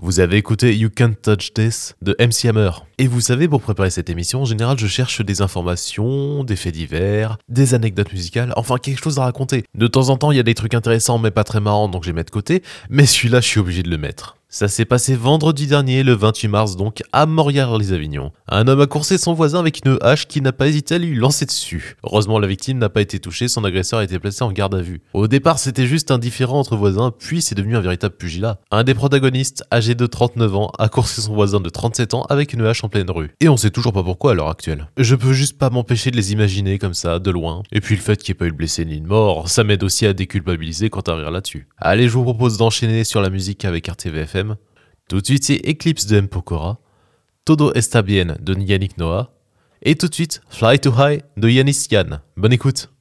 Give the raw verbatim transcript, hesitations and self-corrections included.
Vous avez écouté You Can't Touch This de M C Hammer. Et vous savez, pour préparer cette émission, en général, je cherche des informations, des faits divers, des anecdotes musicales, enfin quelque chose à raconter. De temps en temps, il y a des trucs intéressants mais pas très marrants, donc je les mets de côté, mais celui-là, je suis obligé de le mettre. Ça s'est passé vendredi dernier, le vingt-huit mars donc, à Montréal-les-Avignon. Un homme a coursé son voisin avec une hache qui n'a pas hésité à lui lancer dessus. Heureusement, la victime n'a pas été touchée, son agresseur a été placé en garde à vue. Au départ, c'était juste un différend entre voisins, puis c'est devenu un véritable pugilat. Un des protagonistes, âgé de trente-neuf ans, a coursé son voisin de trente-sept ans avec une hache en pleine rue. Et on sait toujours pas pourquoi à l'heure actuelle. Je peux juste pas m'empêcher de les imaginer comme ça, de loin. Et puis le fait qu'il n'y ait pas eu de blessé ni de mort, ça m'aide aussi à déculpabiliser quand à rire là-dessus. Allez, je vous propose d'enchaîner sur la musique avec R T V F M. Tout de suite, c'est Eclipse de M. Pokora, Todo Está Bien de Yannick Noah, et tout de suite, Fly Too High de Yanis Yann. Bonne écoute!